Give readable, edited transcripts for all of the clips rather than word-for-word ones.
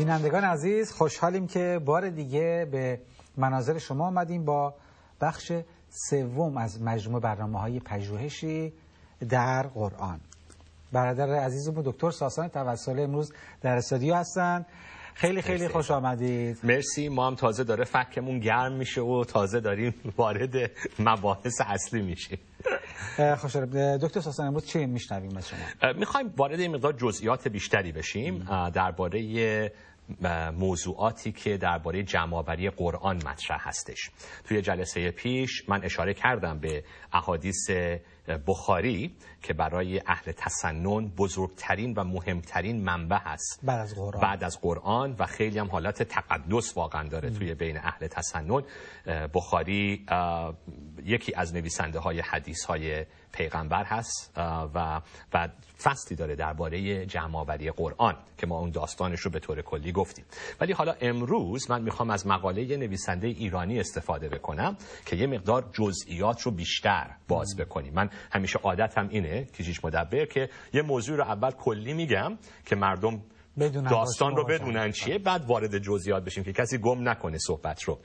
بینندگان عزیز، خوشحالیم که بار دیگه به مناظر شما آمدیم با بخش سوم از مجموعه برنامه‌های پژوهشی در قرآن. برادر عزیزمون دکتر ساسان توسلی امروز در استودیو هستن. خیلی خوش آمدید. مرسی. ما هم تازه داره فکمون گرم میشه و تازه داریم وارد مباحث اصلی میشیم. خوشحالم. دکتر ساسان امروز چی میشنویم از شما؟ میخوایم وارد این مقدار جزئیات بیشتری بشیم درباره موضوعاتی که درباره جمع‌آوری قرآن مطرح هستش. توی جلسه پیش من اشاره کردم به احادیث بخاری که برای اهل تسنن بزرگترین و مهمترین منبع هست بعد از قرآن و خیلی هم حالت تقدس واقعا داره توی بین اهل تسنن. بخاری یکی از نویسنده های حدیث های پیغمبر هست و فصلی داره درباره جمع‌آوری قرآن که ما اون داستانش رو به طور کلی گفتیم. ولی حالا امروز من میخوام از مقاله نویسنده ایرانی استفاده بکنم که یه مقدار جزئیات رو بیشتر باز بکنیم. من همیشه عادتم اینه کیجیش مدبر که یه موضوع رو اول کلی میگم که مردم داستان رو بدونن چیه، بعد وارد جزئیات بشیم که کسی گم نکنه صحبت رو.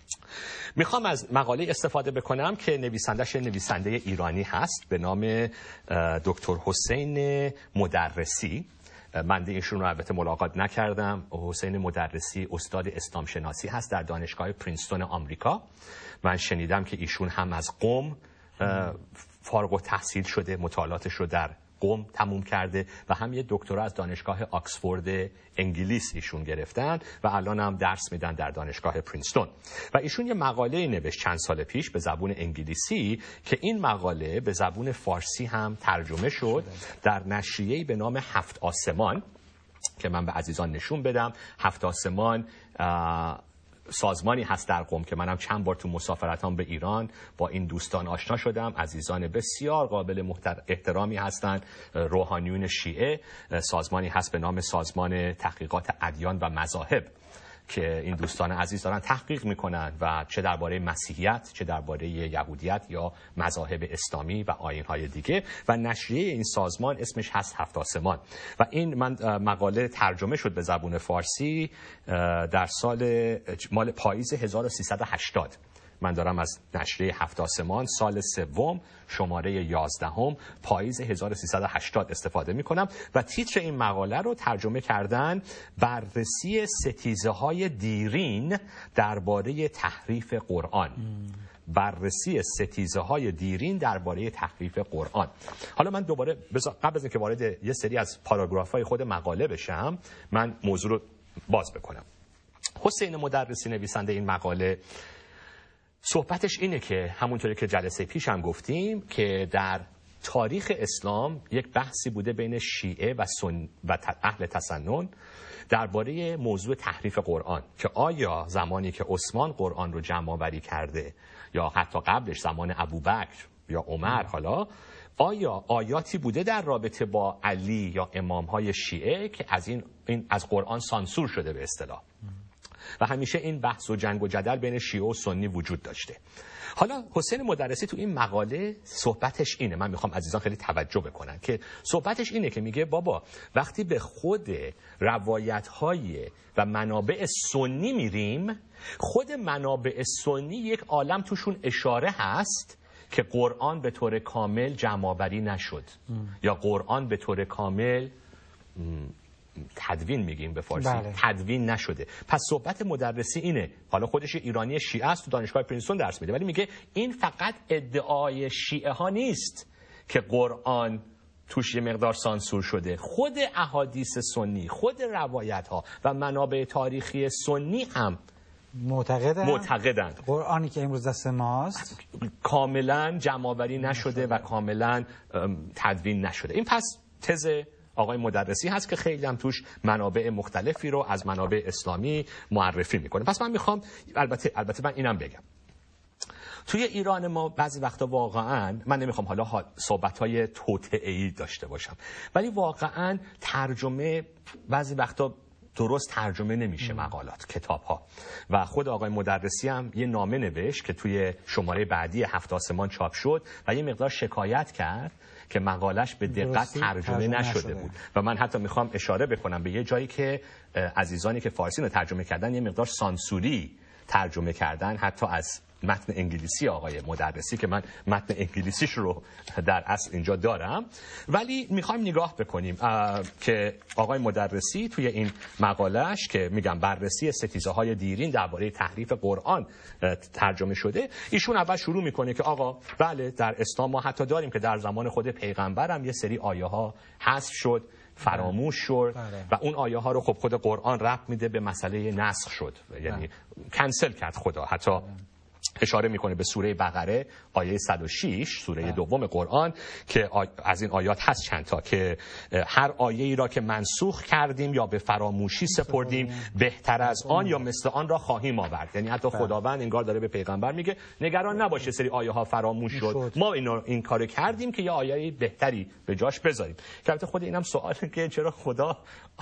میخوام از مقاله استفاده بکنم که نویسنده ایرانی هست به نام دکتر حسین مدرسی. من ایشون رو البته ملاقات نکردم. حسین مدرسی استاد اسلام شناسی هست در دانشگاه پرینستون آمریکا. من شنیدم که ایشون هم از قم فارغ التحصیل شده، مطالعاتش رو در قم تموم کرده و هم یه دکترا از دانشگاه آکسفورد انگلیس ایشون گرفتن و الان هم درس میدن در دانشگاه پرینستون. و ایشون یه مقاله نوشت چند سال پیش به زبون انگلیسی که این مقاله به زبون فارسی هم ترجمه شد در نشریه‌ای به نام هفت آسمان که من به عزیزان نشون بدم. هفت آسمان سازمانی هست در قم که منم چند بار تو مسافرتام به ایران با این دوستان آشنا شدم. عزیزان بسیار قابل احترامی هستند، روحانیون شیعه. سازمانی هست به نام سازمان تحقیقات ادیان و مذاهب که این دوستان عزیز دارن تحقیق میکنن و چه درباره مسیحیت، چه درباره یهودیت یا مذاهب اسلامی و آیین‌های دیگه. و نشریه این سازمان اسمش هست هفت آسمان و این مقاله ترجمه شد به زبان فارسی در سال مال پاییز 1380. من دارم از نشریه هفت آسمان سال سوم شماره 11 پاییز 1380 استفاده می کنم و تیتر این مقاله رو ترجمه کردن بررسی ستیزه‌های دیرین درباره تحریف قرآن. بررسی ستیزه‌های دیرین درباره تحریف قرآن. حالا من دوباره قبل از اینکه وارد یه سری از پاراگراف‌های خود مقاله بشم من موضوع رو باز بکنم. حسین مدرسی نویسنده این مقاله صحبتش اینه که همونطوری که جلسه پیش هم گفتیم که در تاریخ اسلام یک بحثی بوده بین شیعه و اهل تسنن درباره موضوع تحریف قرآن که آیا زمانی که عثمان قرآن رو جمع‌آوری کرده یا حتی قبلش زمان ابوبکر یا عمر، حالا آیا آیاتی بوده در رابطه با علی یا امامهای شیعه که از قرآن سانسور شده به اصطلاح. و همیشه این بحث و جنگ و جدل بین شیعه و سنی وجود داشته. حالا حسین مدرسی تو این مقاله صحبتش اینه، من میخوام عزیزان خیلی توجه بکنن که صحبتش اینه که میگه بابا وقتی به خود روایت‌های و منابع سنی میریم، خود منابع سنی یک عالم توشون اشاره هست که قرآن به طور کامل جمع‌آوری نشد یا قرآن به طور کامل تدوین میگیم به فارسی، تدوین نشده. پس صحبت مدرسی اینه، حالا خودش ایرانی شیعه است، تو دانشگاه پرینستون درس میده، ولی میگه این فقط ادعای شیعه ها نیست که قرآن توش یه مقدار سانسور شده. خود احادیث سنی، خود روایت ها و منابع تاریخی سنی هم معتقدند قرآنی که امروز دست ماست کاملا جمع‌آوری نشده و کاملا تدوین نشده. این پس تز آقای مدرسی هست که خیلی هم توش منابع مختلفی رو از منابع اسلامی معرفی میکنه. پس من میخوام البته من اینم بگم، توی ایران ما بعضی وقتا واقعا، من نمیخوام حالا صحبت‌های توطئه‌ای داشته باشم، ولی واقعا ترجمه بعضی وقتا درست ترجمه نمیشه مقالات، کتاب ها. و خود آقای مدرسی هم یه نامه نوشت که توی شماره بعدی هفت آسمان چاپ شد و یه مقدار شکایت کرد که مقالش به دقت ترجمه نشده بود. و من حتی میخوام اشاره بکنم به یه جایی که عزیزانی که فارسی رو ترجمه کردن یه مقدار سانسوری ترجمه کردن، حتی از متن انگلیسی آقای مدرسی که من متن انگلیسیش رو در اصل اینجا دارم. ولی میخوایم نگاه بکنیم که آقای مدرسی توی این مقالهش که میگم بررسی ستیزه های دیرین درباره تحریف قرآن ترجمه شده، ایشون اول شروع میکنه که آقا بله در اسلام ما حتی داریم که در زمان خود پیغمبرم یه سری آیه ها حذف شد، فراموش شد و اون آیه ها رو خب خود قرآن ربط میده به مسئله نسخ شد، یعنی کنسل کرد خدا. حتی اشاره میکنه به سوره بقره آیه 106 سوره دوم قرآن که از این آیات هست چند تا که هر آیه ای را که منسوخ کردیم یا به فراموشی سپردیم بهتر از آن یا مثل آن را خواهیم آورد. یعنی حتی خداوند انگار داره به پیغمبر میگه نگران نباشه سری آیه ها فراموش شد، ما این کارو کردیم که یه آیه بهتری به جاش بذاریم. که البته خود اینم سواله که چرا خدا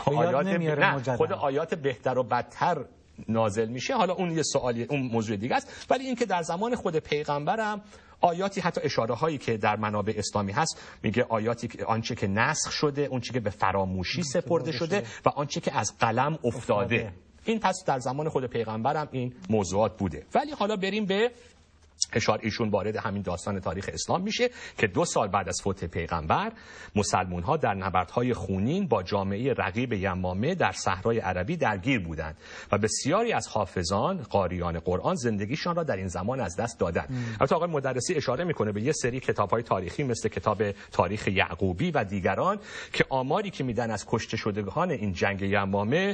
آیات بهتر و بدتر نازل میشه. حالا اون یه سوالی، اون موضوع دیگه است. ولی اینکه در زمان خود پیغمبرم آیاتی، حتی اشاره هایی که در منابع اسلامی هست، میگه آیاتی که آنچه که نسخ شده، اونچه که به فراموشی سپرده شده و آنچه که از قلم افتاده. این پس در زمان خود پیغمبرم این موضوعات بوده. ولی حالا بریم به ایشون وارد همین داستان تاریخ اسلام میشه که 2 سال بعد از فوت پیغمبر مسلمون ها در نبردهای خونین با جامعه رقیب یمامه در صحرای عربی درگیر بودند و بسیاری از حافظان قاریان قرآن زندگیشان را در این زمان از دست دادند. البته آقای مدرسی اشاره میکنه به یه سری کتاب‌های تاریخی مثل کتاب تاریخ یعقوبی و دیگران که آماری که میدن از کشته شدگان این جنگ یمامه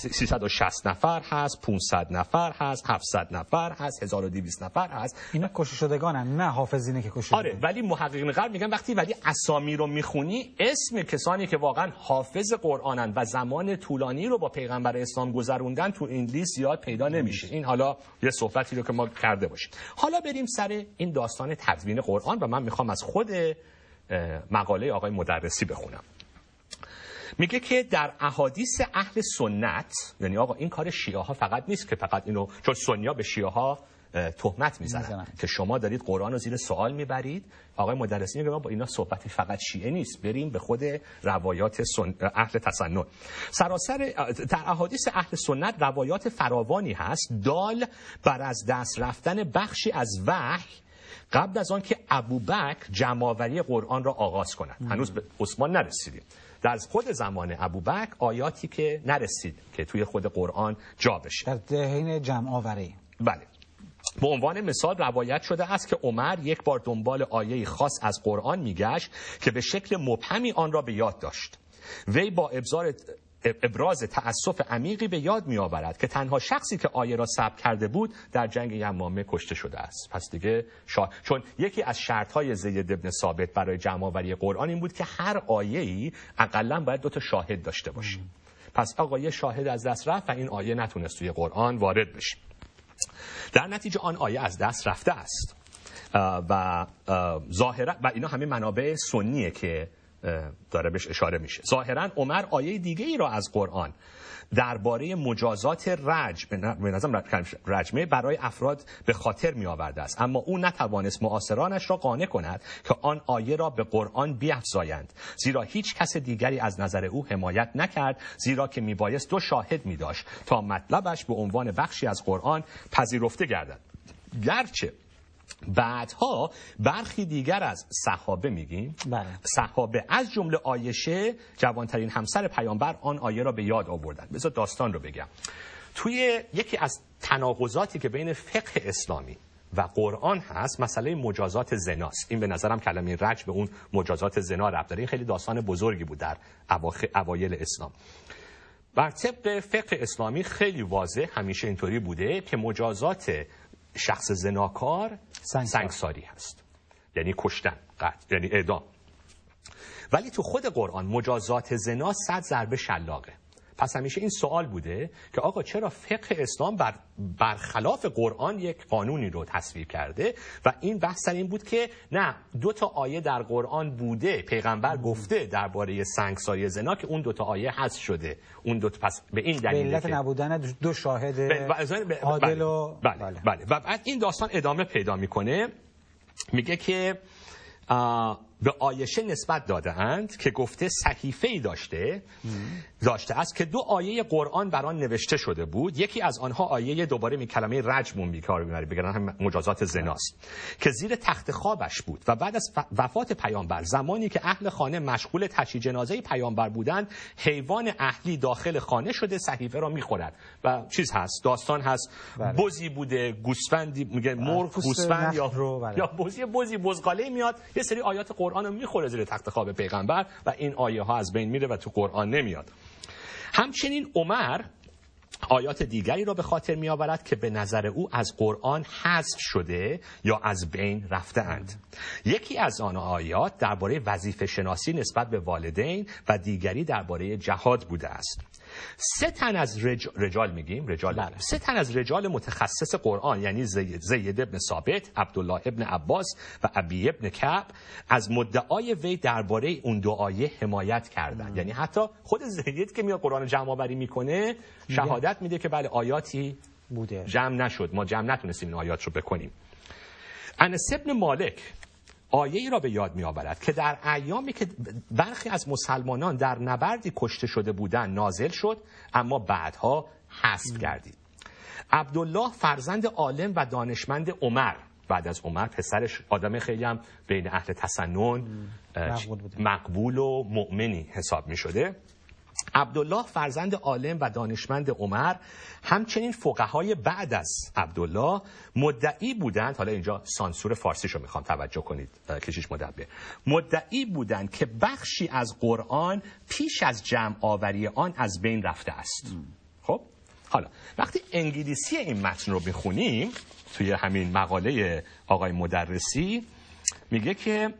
360 نفر هست، 500 نفر هست، 700 نفر هست، 1200 نفر هست. اینا کشته شدگانن، نه حافظینه که کشته. آره، ولی محققین غرب میگن ولی اسامی رو میخونی، اسم کسانی که واقعا حافظ قرآنن و زمان طولانی رو با پیغمبر اسلام گذروندن تو این لیست زیاد پیدا نمیشه. این حالا یه صحبتی رو که ما کرده باشیم. حالا بریم سر این داستان تدوین قرآن و من میخوام از خود مقاله آقای مدرسی بخونم. میگه که در احادیث اهل سنت، یعنی آقا این کار شیعه ها فقط نیست که فقط اینو، چون سنیا به شیعه ها تهمت میزنن که شما دارید قرآن رو زیر سوال میبرید. آقای مدرسی میگه با اینا صحبتی فقط شیعه نیست، بریم به خود روایات اهل تسنن. سراسر در احادیث اهل سنت روایات فراوانی هست دال بر از دست رفتن بخشی از وحی قبل از آن که ابوبکر جمع‌آوری قرآن را آغاز کند. هنوز به عثمان نرسیدیم. در خود زمان ابوبکر آیاتی که نرسید که توی خود قرآن جا بشه در حین جمع‌آوری. بله. به عنوان مثال روایت شده است که عمر یک بار دنبال آیه خاص از قرآن میگشت که به شکل مبهمی آن را به یاد داشت. وی با ابراز تأسف عمیقی به یاد میآورد که تنها شخصی که آیه را ثبت کرده بود در جنگ یمامه کشته شده است. پس دیگه چون یکی از شرط‌های زید بن ثابت برای جمع‌آوری قرآن این بود که هر آیه‌ای حداقل باید 2 تا شاهد داشته باشه. پس آقا یه شاهد از دست رفت و این آیه نتونست توی قرآن وارد بشه. در نتیجه آن آیه از دست رفته است و ظاهرا و اینا همه منابع سنیه که داره بهش اشاره میشه. ظاهرا عمر آیه دیگه ای را از قرآن درباره مجازات رجمه برای افراد به خاطر می آورده است، اما او نتوانست معاصرانش را قانع کند که آن آیه را به قرآن بیفزایند، زیرا هیچ کس دیگری از نظر او حمایت نکرد، زیرا که میبایست 2 شاهد می داشت تا مطلبش به عنوان بخشی از قرآن پذیرفته گردد. گرچه بعدها برخی دیگر از صحابه میگیم صحابه از جمله عایشه جوانترین همسر پیامبر آن آیه را به یاد آوردند. بذار داستان رو بگم. توی یکی از تناقضاتی که بین فقه اسلامی و قرآن هست مسئله مجازات زناست. این به نظرم کلمه رجم به اون مجازات زنا ربط داره. این خیلی داستان بزرگی بود در اوایل اسلام. بر طبق فقه اسلامی خیلی واضح همیشه اینطوری بوده که مجازات شخص زناکار سنگساری هست، یعنی کشتن، قتل، یعنی اعدام. ولی تو خود قرآن مجازات زنا 100 ضربه شلاقه. پس همیشه این سوال بوده که آقا چرا فقه اسلام برخلاف قرآن یک قانونی رو تصویب کرده؟ و این بحث سر این بود که نه، 2 تا آیه در قرآن بوده، پیغمبر گفته درباره سنگساری زنا که اون 2 تا آیه حذف شده. اون 2 تا، پس به این دلیل علت نبودن 2 شاهد عادل و بله. و بعد این داستان ادامه پیدا میکنه، میگه که به عایشه نسبت داده‌اند که گفته صحیفه‌ای داشته است که 2 آیه قرآن بر آن نوشته شده بود. یکی از آنها آیه دوباره کلمه رجم میکار میبره، بگن هم مجازات زناست، که زیر تخت خوابش بود. و بعد از وفات پیامبر، زمانی که اهل خانه مشغول تشییع جنازه پیامبر بودند، حیوان اهلی داخل خانه شده صحیفه را میخورد. و چیز هست، داستان هست، بزی بوده، گوسفندی، میگه مرغ، گوسفند یا بزی بزغاله میاد یه سری آیات قرآن رو میخوره زیر تخت خواب پیغمبر و این آیه ها از بین میره و تو قرآن نمیاد. همچنین عمر آیات دیگری را به خاطر می آورد که به نظر او از قرآن حذف شده یا از بین رفته اند. یکی از آن آیات درباره وظیفه شناسی نسبت به والدین و دیگری درباره جهاد بوده است. 3 تن از رجال 3 تن از رجال متخصص قرآن، یعنی زید ابن ثابت، عبدالله ابن عباس و ابی ابن کعب، از مدعای وی درباره اون 2 آیه حمایت کردند. یعنی حتی خود زید که میاد قرآن جمع آوری میکنه شهادت میده که بله آیاتی بوده جمع نشد، ما جمع نتونستیم این آیات رو بکنیم. انس ابن مالک آیه‌ای را به یاد می‌آورد که در ایامی که برخی از مسلمانان در نبردی کشته شده بودند نازل شد، اما بعدها حذف گردید. عبدالله فرزند عالم و دانشمند عمر، بعد از عمر پسرش آدم خیلی هم بین اهل تسنن مقبول و مؤمنی حساب می‌شده. عبدالله فرزند عالم و دانشمند عمر، همچنین فقهای بعد از عبدالله مدعی بودند، حالا اینجا سانسور فارسیشو میخوام توجه کنید کشیش مدبر، مدعی بودند که بخشی از قرآن پیش از جمع آوری آن از بین رفته است. خب حالا وقتی انگلیسی این متن رو میخونیم توی همین مقاله آقای مدرسی میگه که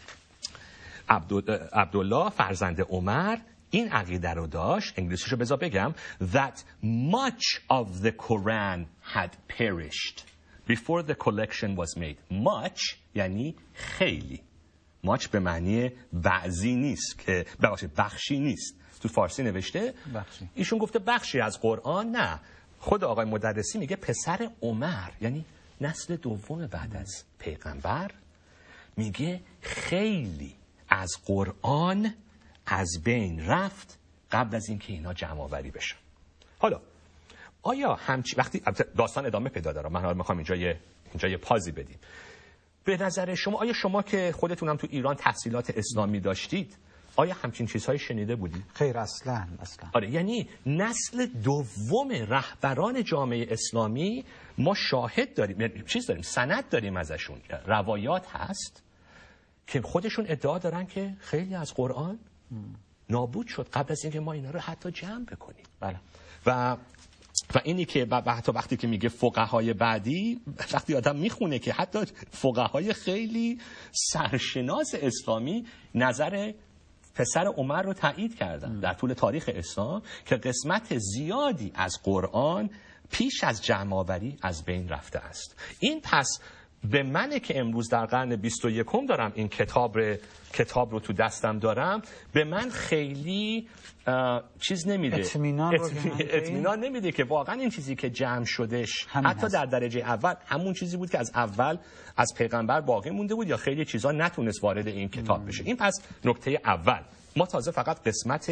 عبدالله فرزند عمر این عقیده رو داشت، انگلیسیشو بذار بگم، that much of the Quran had perished before the collection was made. much یعنی خیلی. much به معنی بعضی نیست، که بخشی نیست. تو فارسی نوشته بخشی. ایشون گفته بخشی از قرآن. نه، خود آقای مدرسی میگه پسر عمر، یعنی نسل دوم بعد از پیغمبر، میگه خیلی از قرآن از بین رفت قبل از اینکه اینا جمع آوری بشن. حالا آیا وقتی داستان ادامه پیدا داره، من میخوام اینجا یه پازی بدیم. به نظر شما، آیا شما که خودتونم تو ایران تحصیلات اسلامی داشتید، آیا همچین چیزهایی شنیده بودید؟ خیر، اصلا. آره، یعنی نسل دوم رهبران جامعه اسلامی ما شاهد داریم، یعنی چیز داریم، سند داریم ازشون، روایات هست که خودشون ادعا دارن که خیلی از قرآن نابود شد قبل از اینکه ما اینا رو حتی جمع بکنیم. بله. و اینی که حتی وقتی که میگه فقهای بعدی، وقتی آدم میخونه که حتی فقهای خیلی سرشناس اسلامی نظر پسر عمر رو تایید کردن در طول تاریخ اسلام که قسمت زیادی از قرآن پیش از جمع آوری از بین رفته است. این پس به منه که امروز در قرن 21 دارم این کتاب رو تو دستم دارم، به من خیلی چیز نمیده، اطمینان نمیده که واقعا این چیزی که جمع شدش حتی در درجه اول همون چیزی بود که از اول از پیغمبر باقی مونده بود یا خیلی چیزا نتونست وارد این کتاب بشه. این پس نکته اول. ما تازه فقط قسمت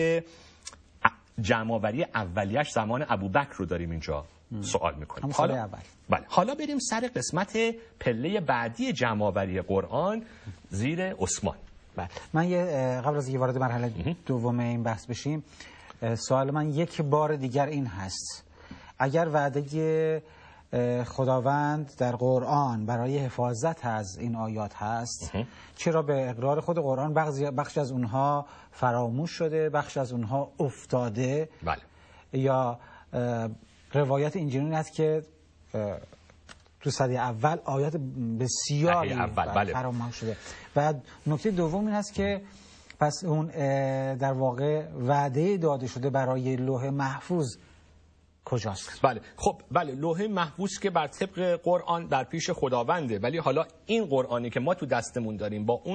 جمع‌آوری اولیش زمان ابوبکر رو داریم اینجا سوال میکنیم. حالا بریم سر قسمت پله بعدی جمع‌آوری قرآن زیر عثمان. من قبل از اینکه وارد مرحله دوم این بحث بشیم، سوال من یک بار دیگر این هست: اگر وعده خداوند در قرآن برای حفاظت از این آیات هست، چرا به اقرار خود قرآن بخش از اونها فراموش شده، بخش از اونها افتاده؟ بله. یا روایت اینجوری هست که تو صده اول آیات بسیاری فراموش شده. و نکته دوم این هست که پس اون در واقع وعده داده شده برای لوح محفوظ کجاست؟ بله خب بله، لوح محفوظ که بر طبق قرآن در پیش خداونده، ولی حالا این قرآنی که ما تو دستمون داریم با اون